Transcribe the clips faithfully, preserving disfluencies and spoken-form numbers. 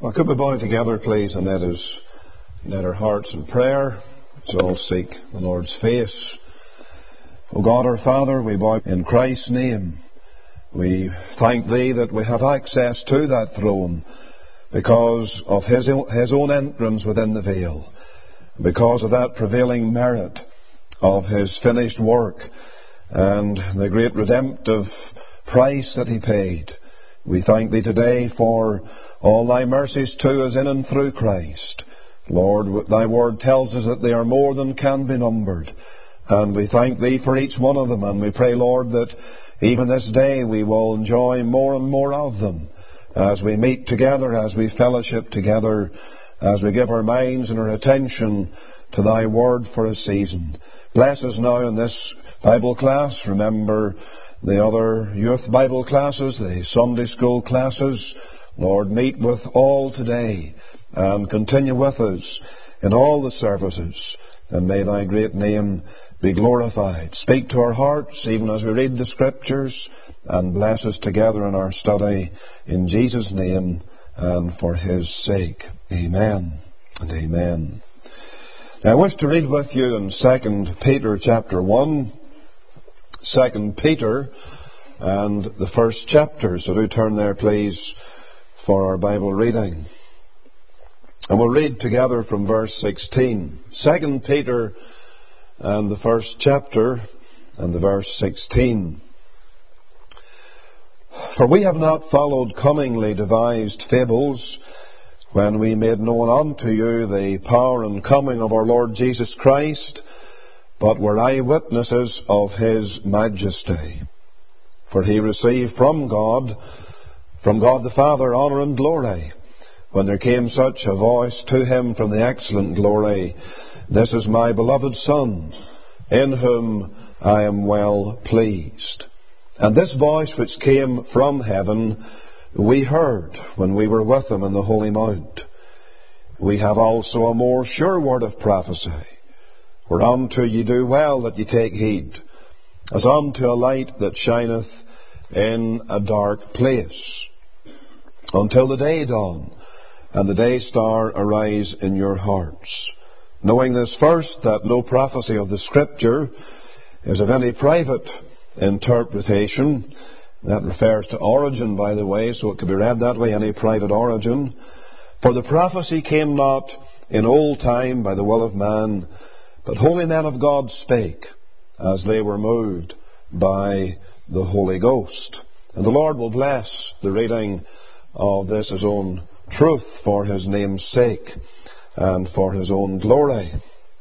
Well, could we bow together, please, and let us let our hearts in prayer. Let's all seek the Lord's face. O God, our Father, we bow in Christ's name. We thank Thee that we have access to that throne because of His, His own entrance within the veil, because of that prevailing merit of His finished work and the great redemptive price that He paid. We thank Thee today for all Thy mercies to us in and through Christ. Lord, Thy word tells us that they are more than can be numbered. And we thank Thee for each one of them. And we pray, Lord, that even this day we will enjoy more and more of them as we meet together, as we fellowship together, as we give our minds and our attention to Thy word for a season. Bless us now in this Bible class. Remember the other youth Bible classes, the Sunday school classes. Lord, meet with all today and continue with us in all the services, and may Thy great name be glorified. Speak to our hearts even as we read the Scriptures, and bless us together in our study in Jesus' name and for His sake. Amen and amen. Now, I wish to read with you in Second Peter chapter one, Second Peter and the first chapter. So do turn there, please, for our Bible reading. And we'll read together from verse sixteen. Second Peter and the first chapter and the verse sixteen. For we have not followed cunningly devised fables when we made known unto you the power and coming of our Lord Jesus Christ, but were eyewitnesses of His majesty. For He received from God, from God the Father, honour and glory, when there came such a voice to Him from the excellent glory, This is my beloved Son, in whom I am well pleased. And this voice which came from heaven we heard when we were with Him in the Holy Mount. We have also a more sure word of prophecy, whereunto ye do well that ye take heed, as unto a light that shineth in a dark place, until the day dawn and the day star arise in your hearts. Knowing this first, that no prophecy of the Scripture is of any private interpretation. That refers to origin, by the way, so it could be read that way, any private origin. For the prophecy came not in old time by the will of man, but holy men of God spake, as they were moved by the Holy Ghost. And the Lord will bless the reading of this His own truth for His name's sake and for His own glory.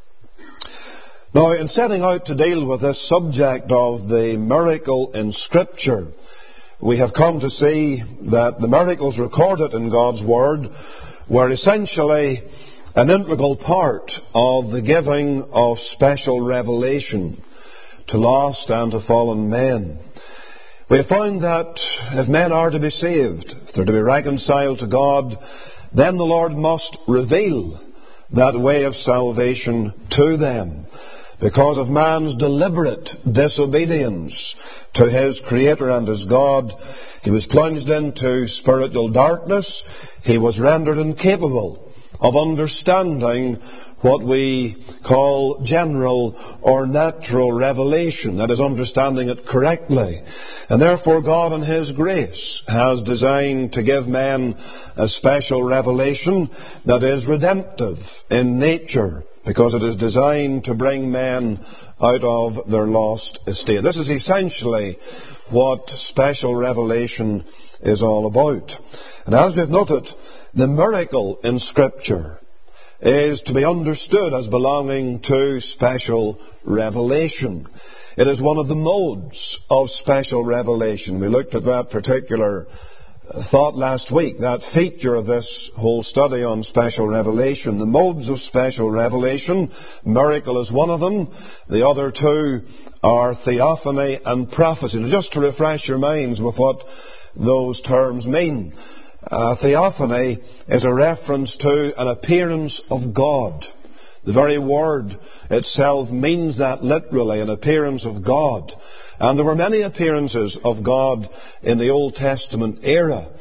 Now, in setting out to deal with this subject of the miracle in Scripture, we have come to see that the miracles recorded in God's Word were essentially an integral part of the giving of special revelation to lost and to fallen men. We have found that if men are to be saved, if they're to be reconciled to God, then the Lord must reveal that way of salvation to them. Because of man's deliberate disobedience to his Creator and his God, he was plunged into spiritual darkness. He was rendered incapable of understanding what we call general or natural revelation, that is, understanding it correctly. And therefore God in His grace has designed to give men a special revelation that is redemptive in nature, because it is designed to bring men out of their lost estate. This is essentially what special revelation is all about. And as we've noted, the miracle in Scripture is to be understood as belonging to special revelation. It is one of the modes of special revelation. We looked at that particular thought last week, that feature of this whole study on special revelation. The modes of special revelation, miracle is one of them. The other two are theophany and prophecy. Now, just to refresh your minds with what those terms mean. Uh, theophany is a reference to an appearance of God. The very word itself means that literally, an appearance of God. And there were many appearances of God in the Old Testament era.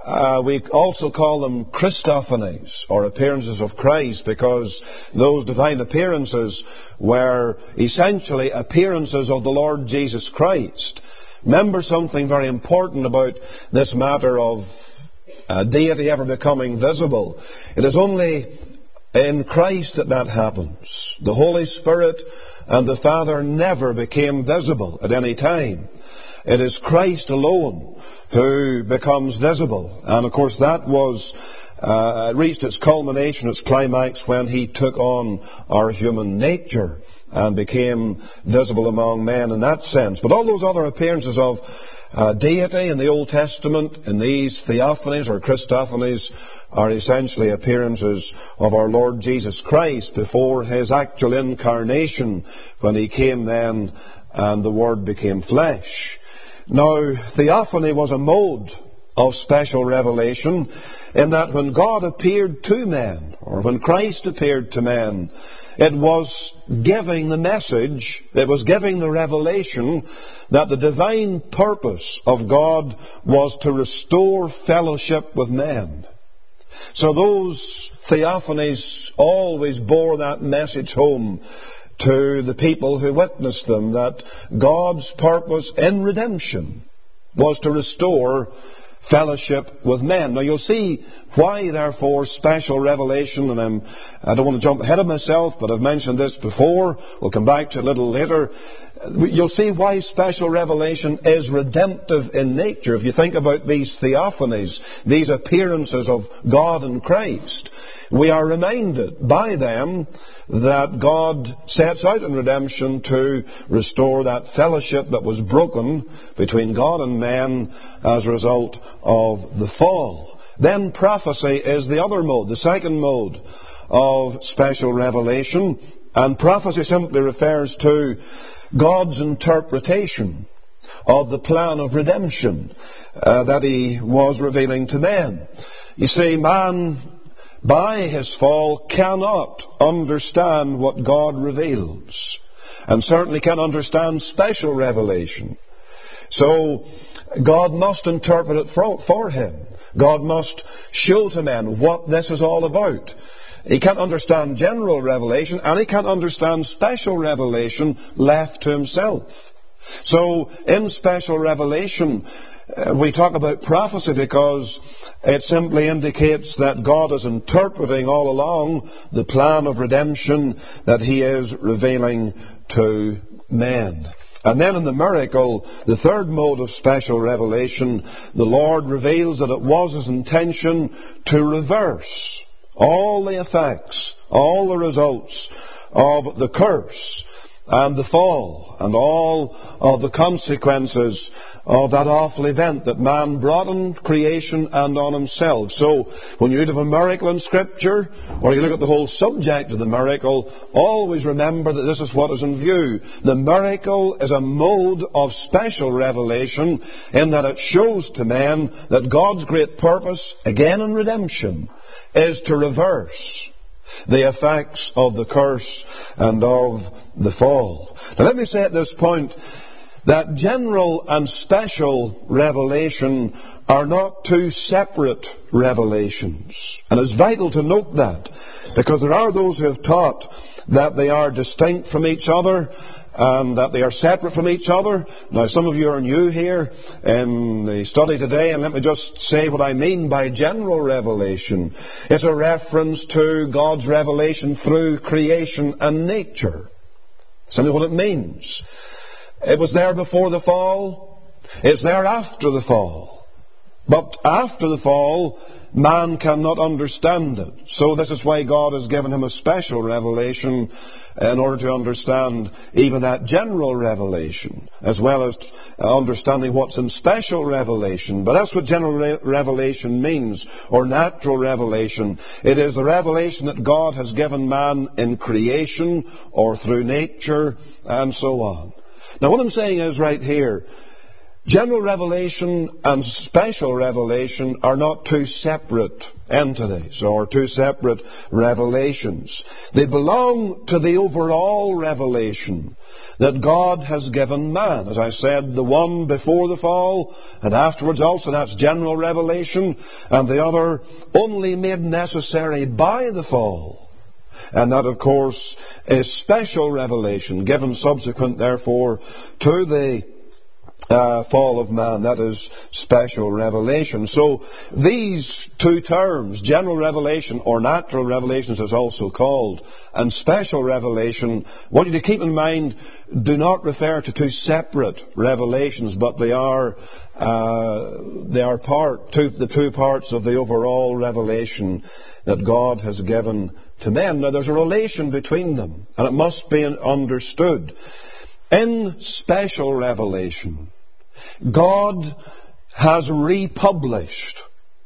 Uh, we also call them Christophanies, or appearances of Christ, because those divine appearances were essentially appearances of the Lord Jesus Christ. Remember something very important about this matter of uh, deity ever becoming visible. It is only in Christ that that happens. The Holy Spirit and the Father never became visible at any time. It is Christ alone who becomes visible. And of course that was uh, reached its culmination, its climax, when He took on our human nature and became visible among men in that sense. But all those other appearances of uh, deity in the Old Testament, in these theophanies or Christophanies, are essentially appearances of our Lord Jesus Christ before His actual incarnation, when He came then and the Word became flesh. Now, theophany was a mode of special revelation, in that when God appeared to men, or when Christ appeared to men, it was giving the message, it was giving the revelation that the divine purpose of God was to restore fellowship with men. So those theophanies always bore that message home to the people who witnessed them, that God's purpose in redemption was to restore fellowship with men. Now you'll see why, therefore, special revelation, and I'm, I don't want to jump ahead of myself, but I've mentioned this before, we'll come back to it a little later. You'll see why special revelation is redemptive in nature. If you think about these theophanies, these appearances of God and Christ, we are reminded by them that God sets out in redemption to restore that fellowship that was broken between God and man as a result of the fall. Then prophecy is the other mode, the second mode of special revelation. And prophecy simply refers to God's interpretation of the plan of redemption uh, that He was revealing to men. You see, man, by his fall, cannot understand what God reveals, and certainly can't understand special revelation. So God must interpret it for, for him. God must show to men what this is all about. He can't understand general revelation, and he can't understand special revelation left to himself. So in special revelation, uh, we talk about prophecy because it simply indicates that God is interpreting all along the plan of redemption that He is revealing to men. And then in the miracle, the third mode of special revelation, the Lord reveals that it was His intention to reverse all the effects, all the results of the curse and the fall, and all of the consequences of that awful event that man brought on creation and on himself. So when you read of a miracle in Scripture, or you look at the whole subject of the miracle, always remember that this is what is in view. The miracle is a mode of special revelation, in that it shows to men that God's great purpose, again in redemption, is to reverse the effects of the curse and of the fall. Now let me say at this point that general and special revelation are not two separate revelations. And it's vital to note that, because there are those who have taught that they are distinct from each other and that they are separate from each other. Now, some of you are new here in the study today, and let me just say what I mean by general revelation. It's a reference to God's revelation through creation and nature. Simply what it means. It was there before the fall. It's there after the fall. But after the fall, man cannot understand it. So this is why God has given him a special revelation in order to understand even that general revelation, as well as understanding what's in special revelation. But that's what general re- revelation means, or natural revelation. It is the revelation that God has given man in creation or through nature and so on. Now what I'm saying is right here, General revelation and special revelation are not two separate entities or two separate revelations. They belong to the overall revelation that God has given man. As I said, the one before the fall and afterwards also, that's general revelation, and the other only made necessary by the fall. And that, of course, is special revelation, given subsequent, therefore, to the Uh, fall of man. That is special revelation. So these two terms, general revelation or natural revelations as also called, and special revelation, I want you to keep in mind, do not refer to two separate revelations, but they are uh, they are part, two, the two parts of the overall revelation that God has given to men. Now there's a relation between them, and it must be understood. In special revelation, God has republished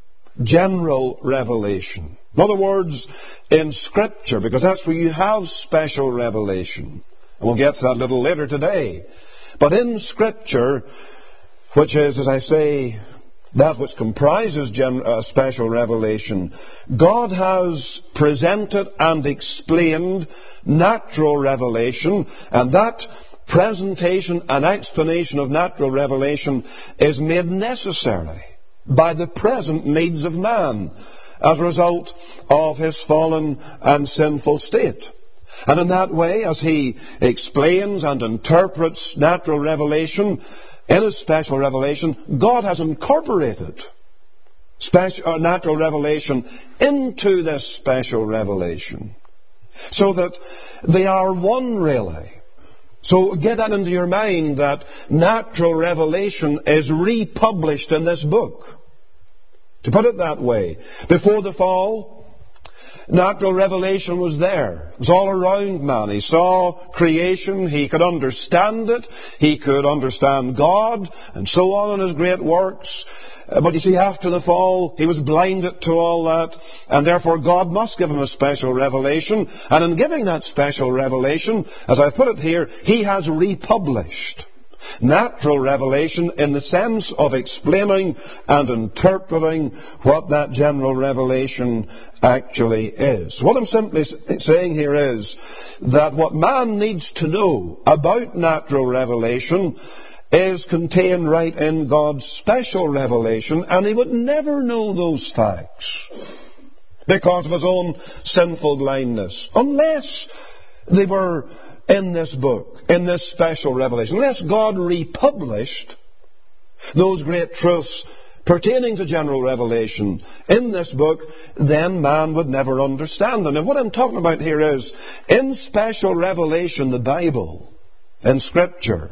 general revelation. In other words, in Scripture, because that's where you have special revelation. And we'll get to that a little later today. But in Scripture, which is, as I say, that which comprises gen- uh, special revelation, God has presented and explained natural revelation, and that presentation and explanation of natural revelation is made necessary by the present needs of man as a result of his fallen and sinful state. And in that way, as he explains and interprets natural revelation in his special revelation, God has incorporated special, uh, natural revelation into this special revelation, so that they are one, really. So get that into your mind, that natural revelation is republished in this book. To put it that way, before the fall, natural revelation was there. It was all around man. He saw creation, he could understand it, he could understand God, and so on in his great works. But you see, after the fall, he was blinded to all that, and therefore God must give him a special revelation. And in giving that special revelation, as I put it here, he has republished natural revelation in the sense of explaining and interpreting what that general revelation actually is. What I'm simply saying here is that what man needs to know about natural revelation is contained right in God's special revelation, and he would never know those facts because of his own sinful blindness, unless they were in this book, in this special revelation. Unless God republished those great truths pertaining to general revelation in this book, then man would never understand them. And what I'm talking about here is, in special revelation, the Bible, in Scripture,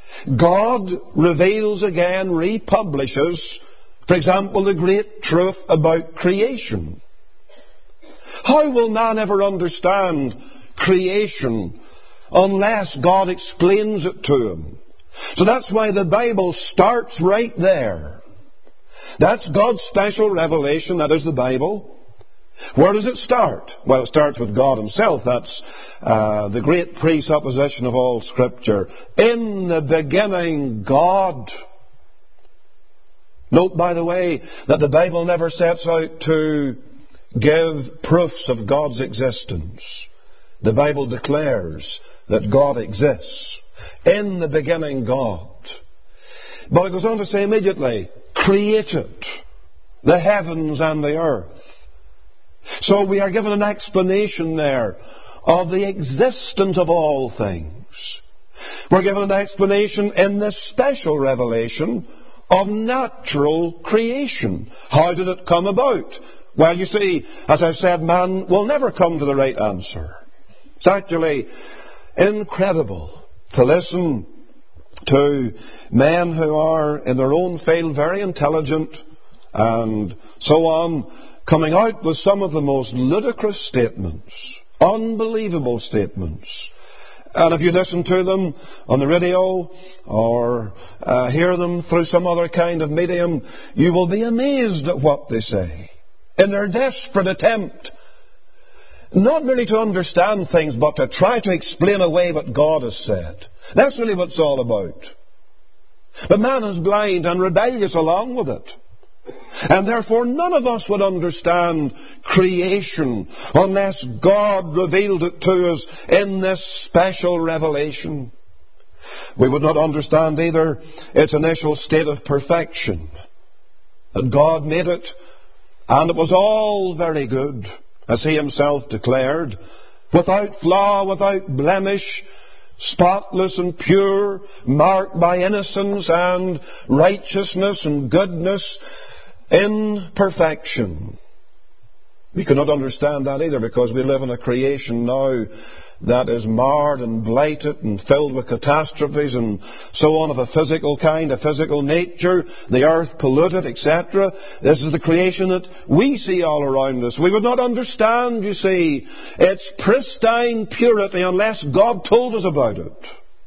God reveals again, republishes, for example, the great truth about creation. How will man ever understand creation unless God explains it to him? So that's why the Bible starts right there. That's God's special revelation, that is the Bible. Where does it start? Well, it starts with God himself. That's uh, the great presupposition of all Scripture. In the beginning, God. Note, by the way, that the Bible never sets out to give proofs of God's existence. The Bible declares that God exists. In the beginning, God. But it goes on to say immediately, created the heavens and the earth. So we are given an explanation there of the existence of all things. We're given an explanation in this special revelation of natural creation. How did it come about? Well, you see, as I've said, man will never come to the right answer. It's actually incredible to listen to men who are in their own field very intelligent and so on, coming out with some of the most ludicrous statements, unbelievable statements. And if you listen to them on the radio or uh, hear them through some other kind of medium, you will be amazed at what they say. In their desperate attempt, not merely to understand things, but to try to explain away what God has said. That's really what it's all about. But man is blind and rebellious along with it. And therefore none of us would understand creation unless God revealed it to us in this special revelation. We would not understand either its initial state of perfection, that God made it, and it was all very good, as He Himself declared, without flaw, without blemish, spotless and pure, marked by innocence and righteousness and goodness, in perfection. We cannot understand that either, because we live in a creation now that is marred and blighted and filled with catastrophes and so on, of a physical kind, a physical nature, the earth polluted, et cetera. This is the creation that we see all around us. We would not understand, you see, its pristine purity unless God told us about it.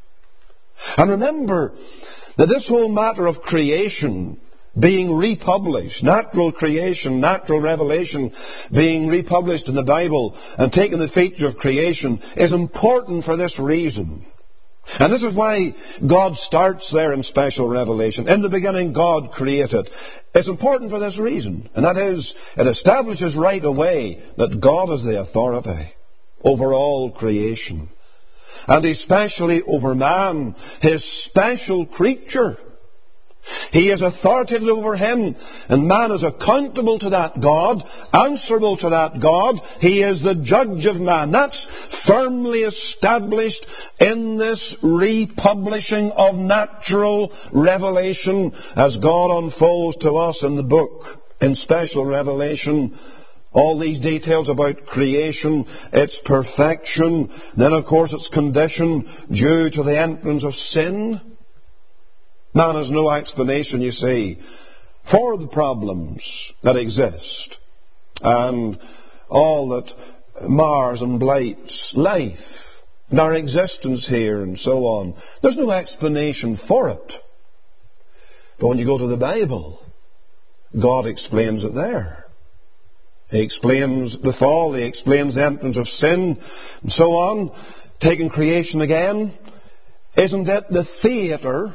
And remember that this whole matter of creation being republished, natural creation, natural revelation being republished in the Bible and taking the feature of creation is important for this reason. And this is why God starts there in special revelation. In the beginning God created. It's important for this reason. And that is, it establishes right away that God is the authority over all creation. And especially over man, His special creature. He is authoritative over him, and man is accountable to that God, answerable to that God. He is the judge of man. That's firmly established in this republishing of natural revelation as God unfolds to us in the book, in special revelation. All these details about creation, its perfection, then of course its condition due to the entrance of sin. Man has no explanation, you see, for the problems that exist and all that mars and blights life and our existence here and so on. There's no explanation for it. But when you go to the Bible, God explains it there. He explains the fall, He explains the entrance of sin and so on. Taking creation again, isn't it the theatre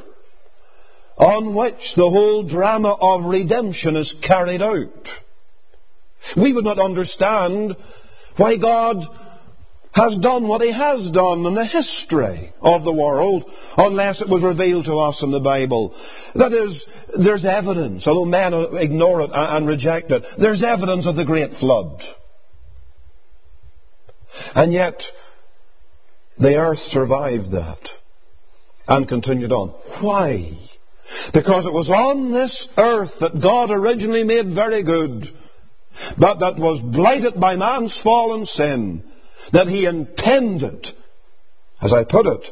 on which the whole drama of redemption is carried out? We would not understand why God has done what He has done in the history of the world unless it was revealed to us in the Bible. That is, there's evidence, although men ignore it and reject it, there's evidence of the great flood. And yet, the earth survived that and continued on. Why? Because it was on this earth that God originally made very good, but that was blighted by man's fall and sin, that He intended, as I put it,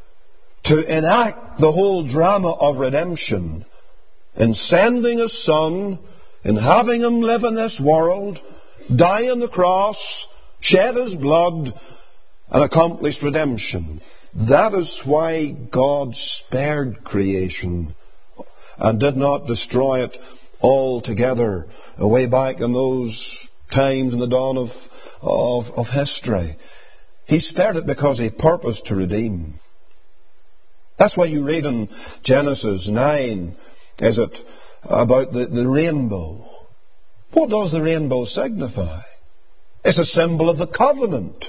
to enact the whole drama of redemption in sending His Son, in having Him live in this world, die on the cross, shed His blood, and accomplish redemption. That is why God spared creation and did not destroy it altogether way back in those times in the dawn of, of, of history. He spared it because He purposed to redeem. That's why you read in Genesis nine, is it, about the, the rainbow. What does the rainbow signify? It's a symbol of the covenant.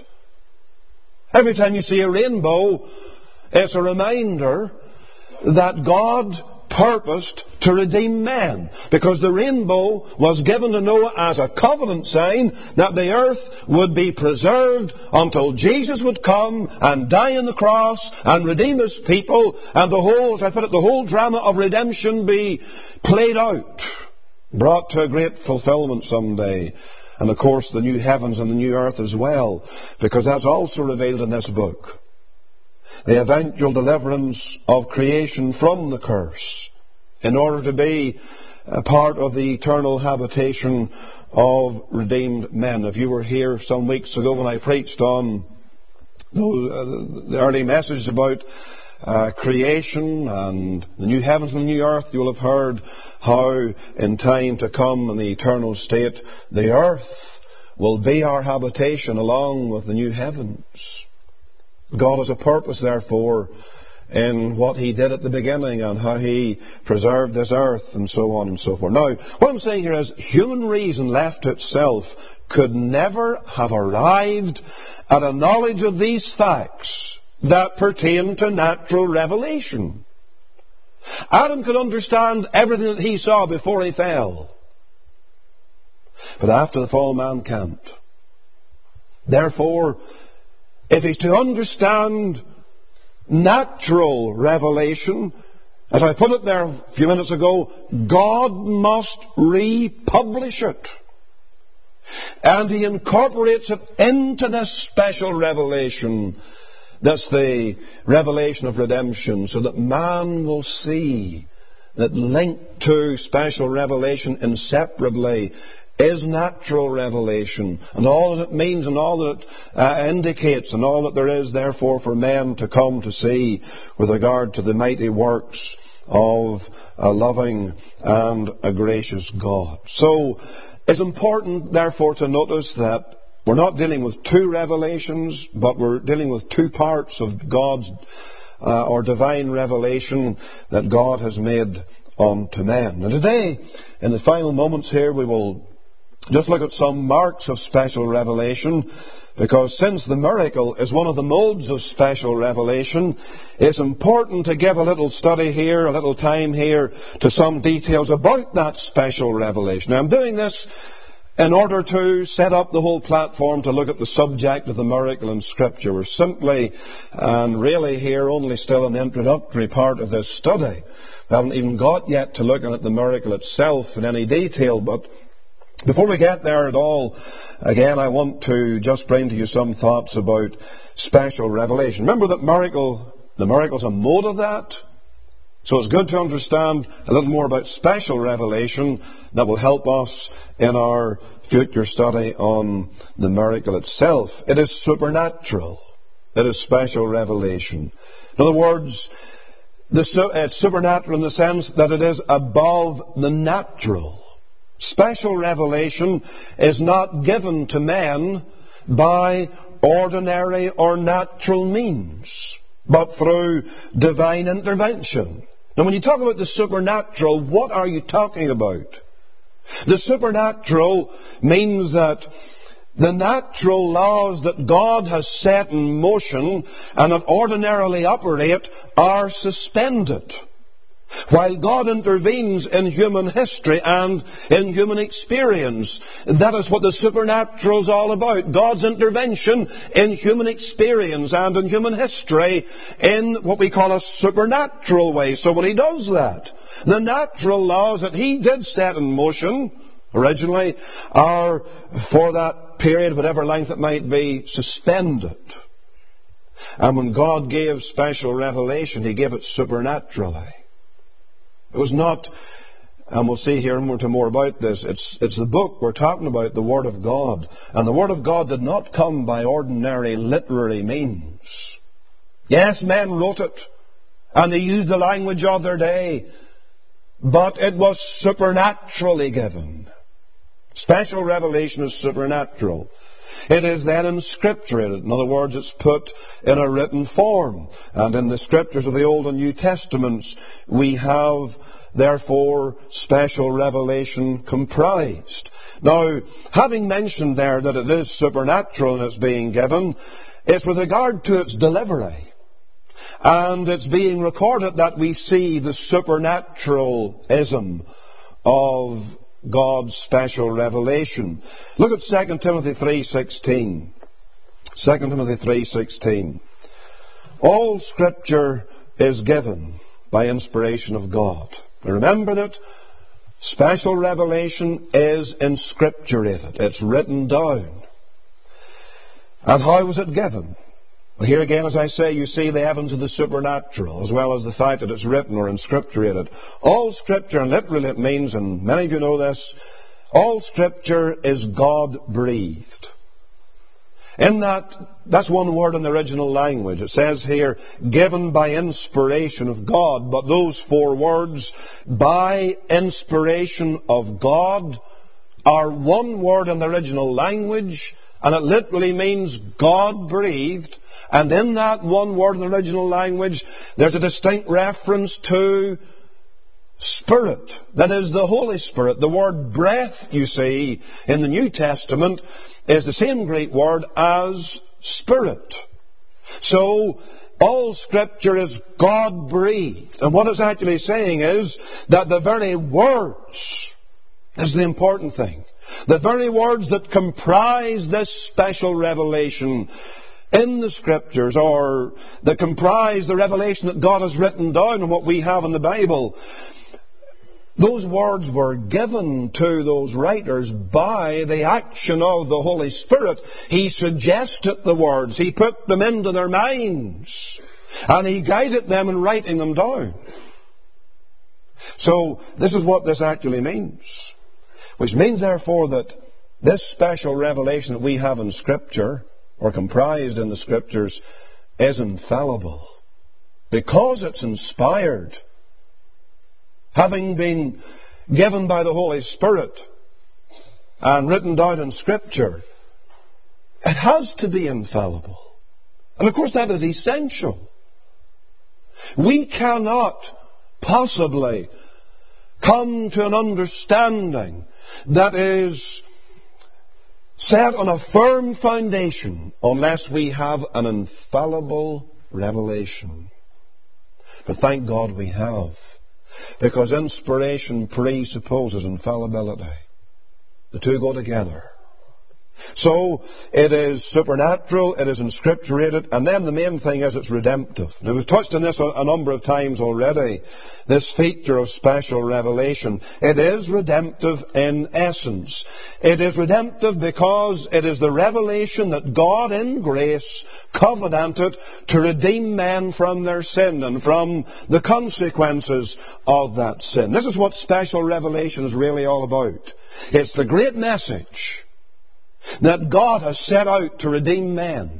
Every time you see a rainbow, it's a reminder that God purposed to redeem men, because the rainbow was given to Noah as a covenant sign that the earth would be preserved until Jesus would come and die on the cross and redeem His people, and the whole, as I put it, the whole drama of redemption be played out, brought to a great fulfillment someday. And of course the new heavens and the new earth as well, because that's also revealed in this book. The eventual deliverance of creation from the curse in order to be a part of the eternal habitation of redeemed men. If you were here some weeks ago when I preached on those, uh, the early messages about uh, creation and the new heavens and the new earth, you'll have heard how in time to come in the eternal state the earth will be our habitation along with the new heavens. God has a purpose, therefore, in what He did at the beginning and how He preserved this earth and so on and so forth. Now, what I'm saying here is human reason left to itself could never have arrived at a knowledge of these facts that pertain to natural revelation. Adam could understand everything that he saw before he fell. But after the fall, man can't. Therefore, if he's to understand natural revelation, as I put it there a few minutes ago, God must republish it. And He incorporates it into this special revelation. That's the revelation of redemption, so that man will see that linked to special revelation inseparably is natural revelation, and all that it means and all that it uh, indicates and all that there is therefore for men to come to see with regard to the mighty works of a loving and a gracious God. So it's important therefore to notice that we're not dealing with two revelations, but we're dealing with two parts of God's uh, or divine revelation that God has made unto men. And today, in the final moments here, we will just look at some marks of special revelation, because since the miracle is one of the modes of special revelation, it's important to give a little study here, a little time here, to some details about that special revelation. Now, I'm doing this in order to set up the whole platform to look at the subject of the miracle in Scripture. We're simply, and really here, only still an introductory part of this study. We haven't even got yet to looking at the miracle itself in any detail, but before we get there at all, again, I want to just bring to you some thoughts about special revelation. Remember that miracle, the miracle's a mode of that. So it's good to understand a little more about special revelation that will help us in our future study on the miracle itself. It is supernatural. It is special revelation. In other words, the, it's supernatural in the sense that it is above the natural. Special revelation is not given to men by ordinary or natural means, but through divine intervention. Now, when you talk about the supernatural, what are you talking about? The supernatural means that the natural laws that God has set in motion and that ordinarily operate are suspended, while God intervenes in human history and in human experience. That is what the supernatural is all about. God's intervention in human experience and in human history in what we call a supernatural way. So when He does that, the natural laws that He did set in motion originally are, for that period, whatever length it might be, suspended. And when God gave special revelation, He gave it supernaturally. It was not, and we'll see here more to more about this, it's, it's the book we're talking about, the Word of God. And the Word of God did not come by ordinary literary means. Yes, men wrote it, and they used the language of their day, but it was supernaturally given. Special revelation is supernatural. It is then inscripturated. In other words, it's put in a written form. And in the Scriptures of the Old and New Testaments, we have, therefore, special revelation comprised. Now, having mentioned there that it is supernatural and it's being given, it's with regard to its delivery. And it's being recorded that we see the supernaturalism of God's special revelation. Look at Second Timothy three sixteen. Second Timothy three sixteen. All Scripture is given by inspiration of God. Now remember that special revelation is inscripturated. It's written down. And how was it given? Well, here again, as I say, you see the evidence of the supernatural, as well as the fact that it's written or inscripturated. All Scripture, and literally it means, and many of you know this, all Scripture is God-breathed. In that, that's one word in the original language. It says here, given by inspiration of God. But those four words, by inspiration of God, are one word in the original language, and it literally means God-breathed. And in that one word in the original language, there's a distinct reference to Spirit. That is the Holy Spirit. The word breath, you see, in the New Testament is the same Greek word as Spirit. So, all Scripture is God-breathed. And what it's actually saying is that the very words is the important thing. The very words that comprise this special revelation in the Scriptures, or that comprise the revelation that God has written down and what we have in the Bible, those words were given to those writers by the action of the Holy Spirit. He suggested the words. He put them into their minds. And He guided them in writing them down. So, this is what this actually means. Which means, therefore, that this special revelation that we have in Scripture, or comprised in the Scriptures, is infallible. Because it's inspired, having been given by the Holy Spirit and written down in Scripture, it has to be infallible. And of course that is essential. We cannot possibly come to an understanding that is set on a firm foundation unless we have an infallible revelation. But thank God we have. Because inspiration presupposes infallibility. The two go together. So, it is supernatural, it is inscripturated, and then the main thing is it's redemptive. Now, we've touched on this a number of times already, this feature of special revelation. It is redemptive in essence. It is redemptive because it is the revelation that God in grace covenanted to redeem men from their sin and from the consequences of that sin. This is what special revelation is really all about. It's the great message that God has set out to redeem men.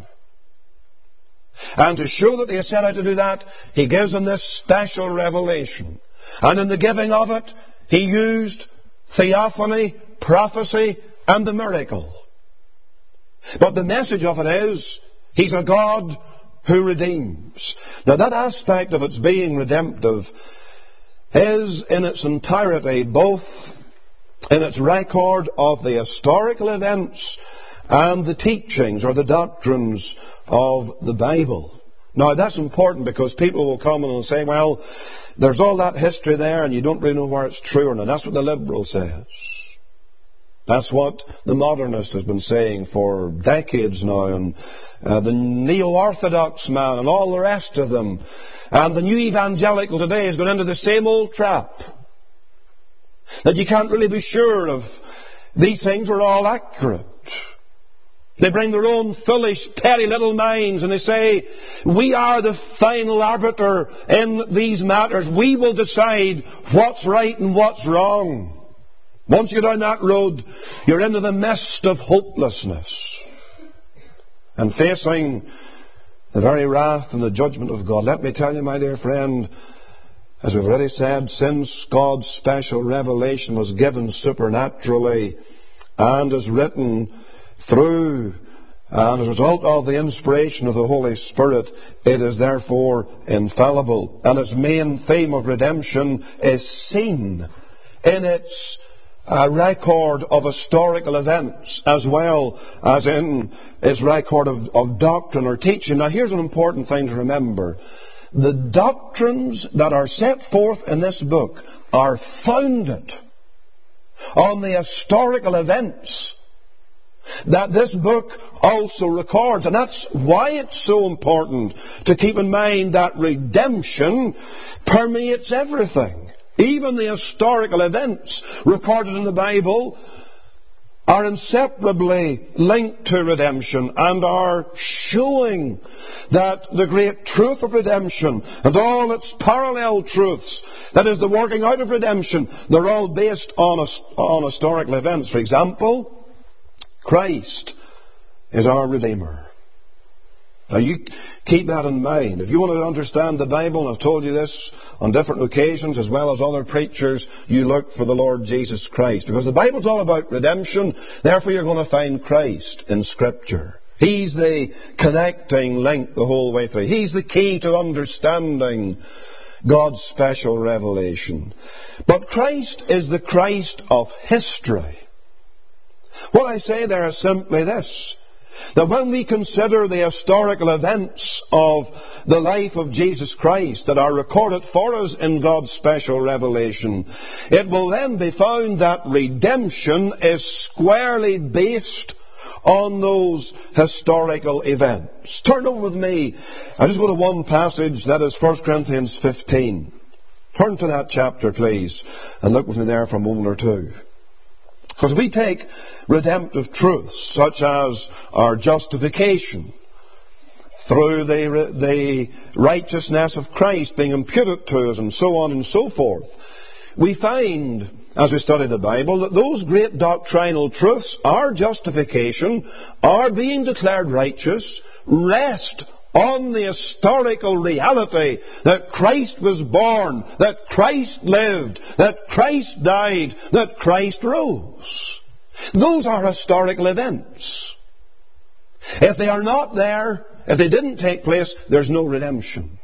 And to show that He has set out to do that, He gives them this special revelation. And in the giving of it, He used theophany, prophecy, and the miracle. But the message of it is, He's a God who redeems. Now that aspect of its being redemptive is in its entirety both in its record of the historical events and the teachings or the doctrines of the Bible. Now that's important because people will come and will say, well, there's all that history there and you don't really know where it's true or not. That's what the liberal says. That's what the modernist has been saying for decades now, and uh, the neo-orthodox man and all the rest of them. And the new evangelical today has gone into the same old trap. That you can't really be sure of these things are all accurate. They bring their own foolish, petty little minds and they say, we are the final arbiter in these matters. We will decide what's right and what's wrong. Once you go down that road, you're into the mist of hopelessness and facing the very wrath and the judgment of God. Let me tell you, my dear friend, as we've already said, since God's special revelation was given supernaturally and is written through and as a result of the inspiration of the Holy Spirit, it is therefore infallible. And its main theme of redemption is seen in its uh, record of historical events as well as in its record of, of doctrine or teaching. Now here's an important thing to remember. The doctrines that are set forth in this book are founded on the historical events that this book also records. And that's why it's so important to keep in mind that redemption permeates everything. Even the historical events recorded in the Bible are inseparably linked to redemption and are showing that the great truth of redemption and all its parallel truths, that is the working out of redemption, they're all based on, on historical events. For example, Christ is our Redeemer. Now you keep that in mind. If you want to understand the Bible, and I've told you this on different occasions as well as other preachers, you look for the Lord Jesus Christ. Because the Bible's all about redemption, therefore you're going to find Christ in Scripture. He's the connecting link the whole way through. He's the key to understanding God's special revelation. But Christ is the Christ of history. What I say there is simply this, that when we consider the historical events of the life of Jesus Christ that are recorded for us in God's special revelation, it will then be found that redemption is squarely based on those historical events. Turn over with me. I just go to one passage, that is First Corinthians fifteen. Turn to that chapter, please, and look with me there for a moment or two. Because we take redemptive truths, such as our justification, through the, the righteousness of Christ being imputed to us, and so on and so forth. We find, as we study the Bible, that those great doctrinal truths, our justification, our being declared righteous, rest on the historical reality that Christ was born, that Christ lived, that Christ died, that Christ rose. Those are historical events. If they are not there, if they didn't take place, there's no redemption.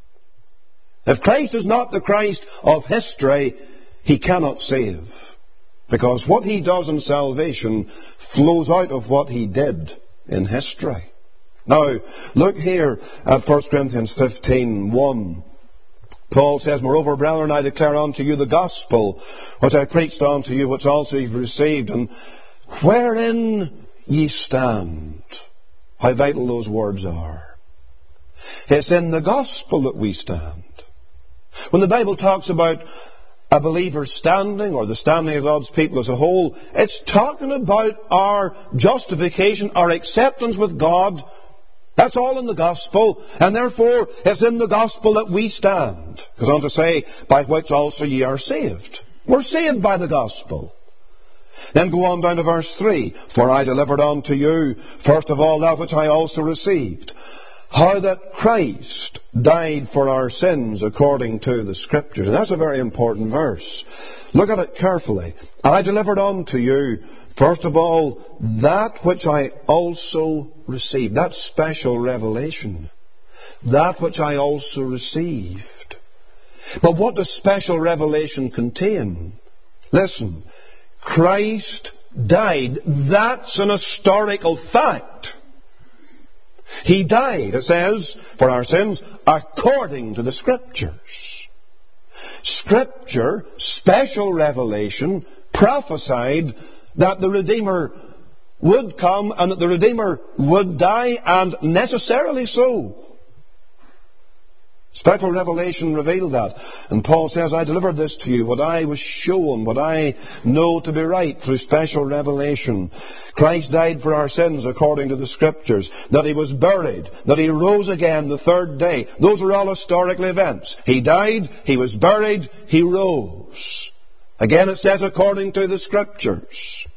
If Christ is not the Christ of history, He cannot save. Because what He does in salvation flows out of what He did in history. Now, look here at First Corinthians fifteen one. Paul says, "Moreover, brethren, I declare unto you the gospel, which I preached unto you, which also ye received, and wherein ye stand." How vital those words are. It's in the gospel that we stand. When the Bible talks about a believer standing, or the standing of God's people as a whole, it's talking about our justification, our acceptance with God. That's all in the gospel, and therefore it's in the gospel that we stand. It goes on to say, "By which also ye are saved." We're saved by the gospel. Then go on down to verse three. "For I delivered unto you, first of all, that which I also received, how that Christ died for our sins according to the Scriptures." And that's a very important verse. Look at it carefully. "I delivered unto you, first of all, that which I also received." That's special revelation. That which I also received. But what does special revelation contain? Listen. Christ died. That's an historical fact. He died, it says, for our sins, according to the Scriptures. Scripture, special revelation, prophesied that the Redeemer would come and that the Redeemer would die, and necessarily so. Special revelation revealed that. And Paul says, "I delivered this to you, what I was shown, what I know to be right through special revelation. Christ died for our sins according to the Scriptures, that He was buried, that He rose again the third day." Those are all historical events. He died, He was buried, He rose. Again it says according to the Scriptures.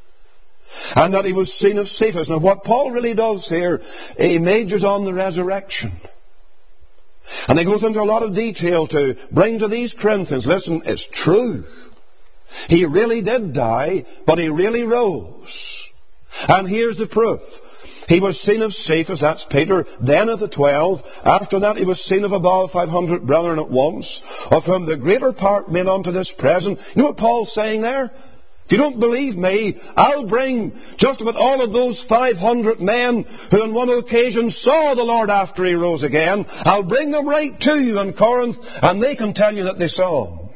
And that He was seen of Cephas. Now what Paul really does here, he majors on the resurrection. And he goes into a lot of detail to bring to these Corinthians, listen, it's true. He really did die, but He really rose. And here's the proof. He was seen of Cephas, that's Peter, then of the twelve. After that He was seen of above five hundred brethren at once, of whom the greater part remain unto this present. You know what Paul's saying there? If you don't believe me, I'll bring just about all of those five hundred men who on one occasion saw the Lord after He rose again. I'll bring them right to you in Corinth, and they can tell you that they saw Him.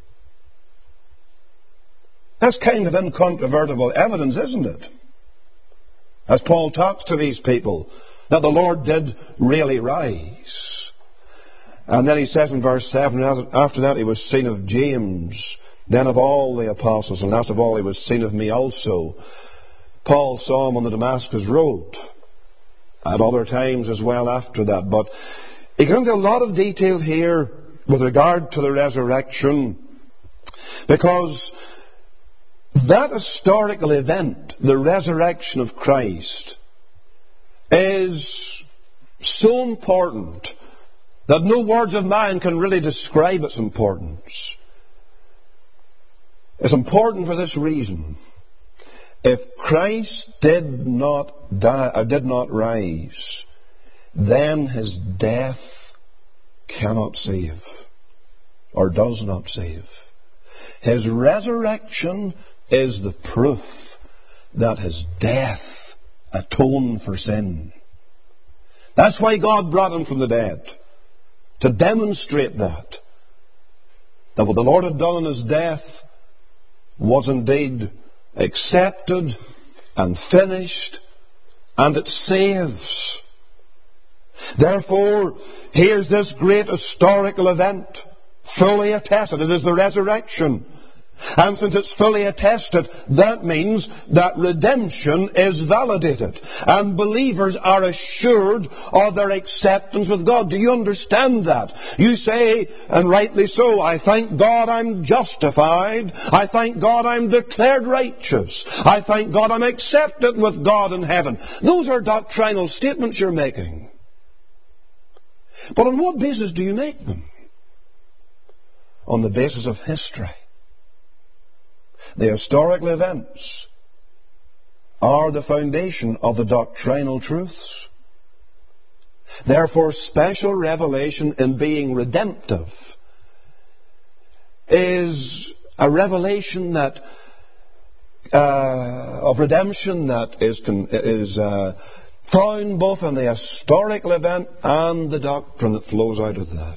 That's kind of incontrovertible evidence, isn't it? As Paul talks to these people, that the Lord did really rise. And then he says in verse seven, after that He was seen of James, then of all the apostles, and last of all He was seen of me also. Paul saw Him on the Damascus road, at other times as well after that. But he goes into a lot of detail here with regard to the resurrection, because that historical event, the resurrection of Christ, is so important that no words of mine can really describe its importance. It's important for this reason. if Christ did not die, or did not rise, then his death cannot save, or does not save. His resurrection is the proof that his death atoned for sin. That's why God brought him from the dead, to demonstrate that. That what the Lord had done in his death was indeed accepted and finished, and it saves. Therefore, here's this great historical event, fully attested. It is the resurrection. And since it's fully attested, that means that redemption is validated. And believers are assured of their acceptance with God. Do you understand that? You say, and rightly so, I thank God I'm justified. I thank God I'm declared righteous. I thank God I'm accepted with God in heaven. Those are doctrinal statements you're making. But on what basis do you make them? On the basis of history. The historical events are the foundation of the doctrinal truths. Therefore, special revelation in being redemptive is a revelation that uh, of redemption that is, is uh, found both in the historical event and the doctrine that flows out of that.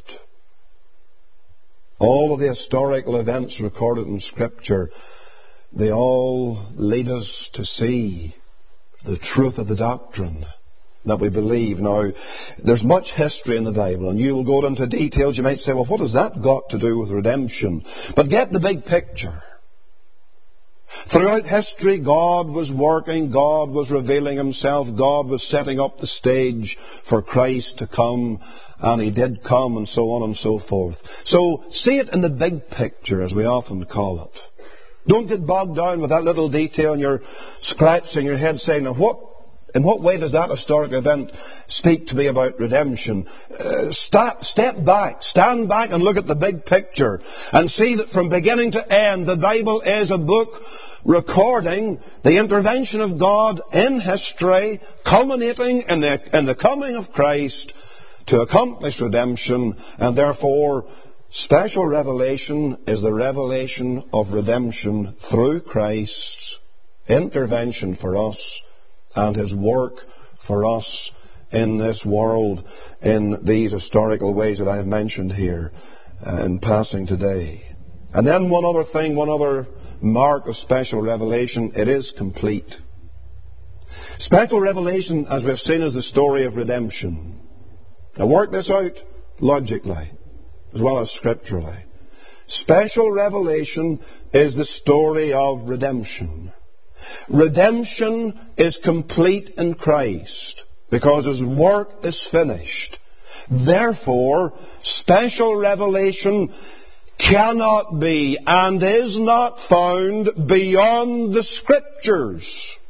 All of the historical events recorded in Scripture, they all lead us to see the truth of the doctrine that we believe. Now, there's much history in the Bible, and you will go into details. You might say, well, what has that got to do with redemption? But get the big picture. Throughout history, God was working, God was revealing himself, God was setting up the stage for Christ to come, and he did come, and so on and so forth. So, see it in the big picture, as we often call it. Don't get bogged down with that little detail and you're scratching your head saying, now what, in what way does that historic event speak to me about redemption? Uh, stop, step back, stand back and look at the big picture and see that from beginning to end the Bible is a book recording the intervention of God in history, culminating in the, in the coming of Christ to accomplish redemption, and therefore special revelation is the revelation of redemption through Christ's intervention for us and his work for us in this world in these historical ways that I have mentioned here uh, in passing today. And then one other thing, one other mark of special revelation, it is complete. Special revelation, as we've seen, is the story of redemption. Now work this out logically as well as scripturally. Special revelation is the story of redemption. Redemption is complete in Christ because his work is finished. Therefore, special revelation cannot be and is not found beyond the Scriptures.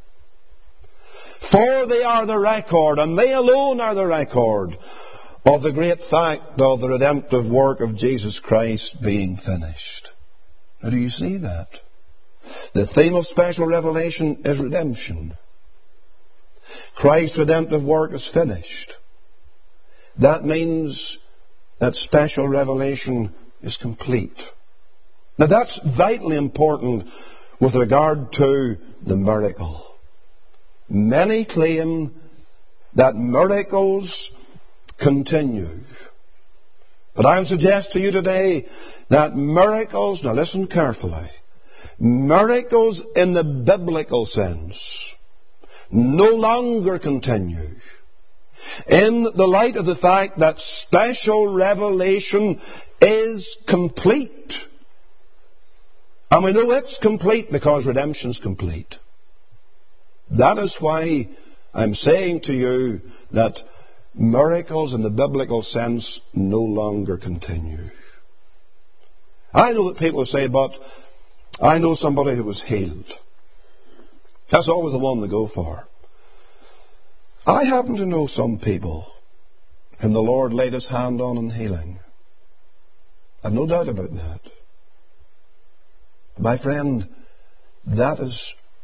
For they are the record, and they alone are the record of the great fact of the redemptive work of Jesus Christ being finished. Now, do you see that? The theme of special revelation is redemption. Christ's redemptive work is finished. That means that special revelation is complete. Now, that's vitally important with regard to the miracle. Many claim that miracles continue. But I would suggest to you today that miracles, now listen carefully, miracles in the biblical sense no longer continue. In the light of the fact that special revelation is complete. And we know it's complete because redemption's complete. That is why I'm saying to you that miracles in the biblical sense no longer continue. I know that people say, but I know somebody who was healed. That's always the one they go for. I happen to know some people whom the Lord laid his hand on in healing. I've no doubt about that. My friend, that is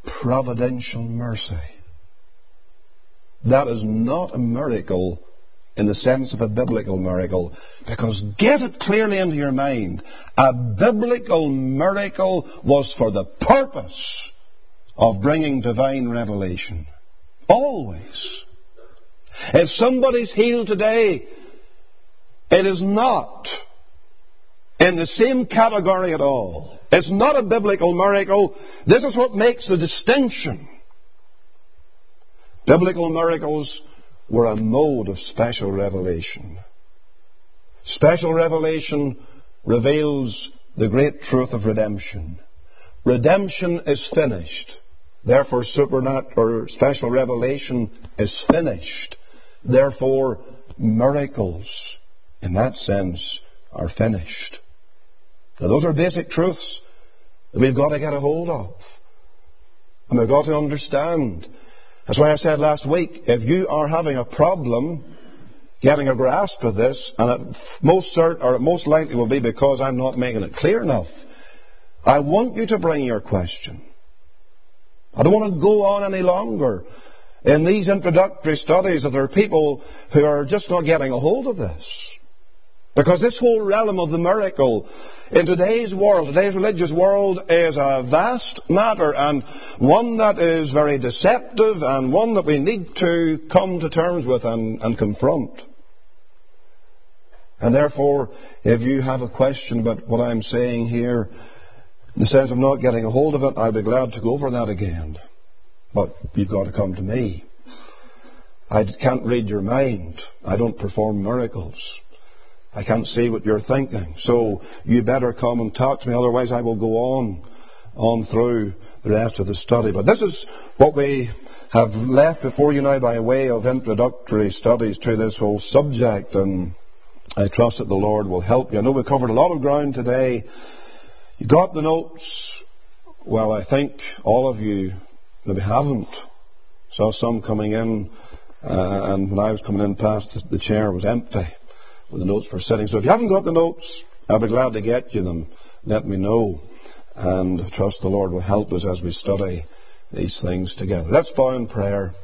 providential mercy. That is not a miracle in the sense of a biblical miracle, because get it clearly into your mind. A biblical miracle was for the purpose of bringing divine revelation. Always. If somebody's healed today, it is not in the same category at all. It's not a biblical miracle. This is what makes the distinction. Biblical miracles were a mode of special revelation. Special revelation reveals the great truth of redemption. Redemption is finished. Therefore, supernatural or special revelation is finished. Therefore, miracles, in that sense, are finished. Now, those are basic truths that we've got to get a hold of. And we've got to understand. That's why I said last week, if you are having a problem getting a grasp of this, and it most certain, or it most likely will be because I'm not making it clear enough, I want you to bring your question. I don't want to go on any longer in these introductory studies if there are people who are just not getting a hold of this. Because this whole realm of the miracle in today's world, today's religious world, is a vast matter, and one that is very deceptive, and one that we need to come to terms with and, and confront. And therefore, if you have a question about what I'm saying here, in the sense of not getting a hold of it, I'd be glad to go over that again. But you've got to come to me. I can't read your mind. I don't perform miracles. I can't see what you're thinking. So you better come and talk to me, otherwise I will go on, on through the rest of the study. But this is what we have left before you now by way of introductory studies to this whole subject, and I trust that the Lord will help you. I know we covered a lot of ground today. You got the notes? Well, I think all of you maybe haven't. Saw some coming in, uh, and when I was coming in past, the chair was empty with the notes for sitting. So if you haven't got the notes, I'll be glad to get you them. Let me know. And I trust the Lord will help us as we study these things together. Let's bow in prayer.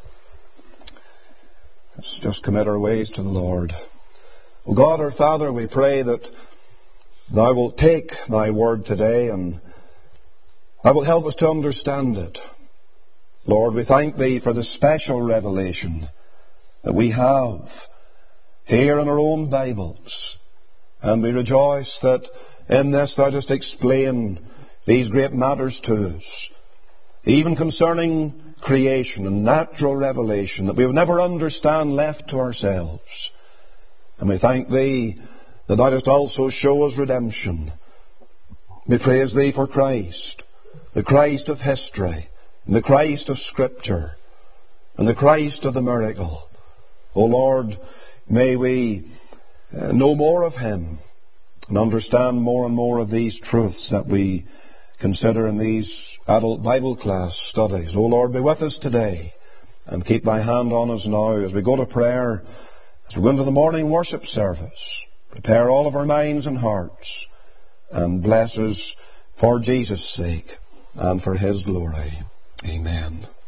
Let's just commit our ways to the Lord. O God, our Father, we pray that Thou wilt take Thy word today and Thou wilt help us to understand it. Lord, we thank Thee for the special revelation that we have here in our own Bibles. And we rejoice that in this Thou dost explain these great matters to us, even concerning creation and natural revelation that we would never understand left to ourselves. And we thank Thee that Thou dost also show us redemption. We praise Thee for Christ, the Christ of history, and the Christ of Scripture, and the Christ of the miracle. O Lord, may we uh, know more of Him and understand more and more of these truths that we consider in these adult Bible class studies. O Lord, be with us today and keep Thy hand on us now as we go to prayer, as we go into the morning worship service. Prepare all of our minds and hearts and bless us for Jesus' sake and for His glory. Amen.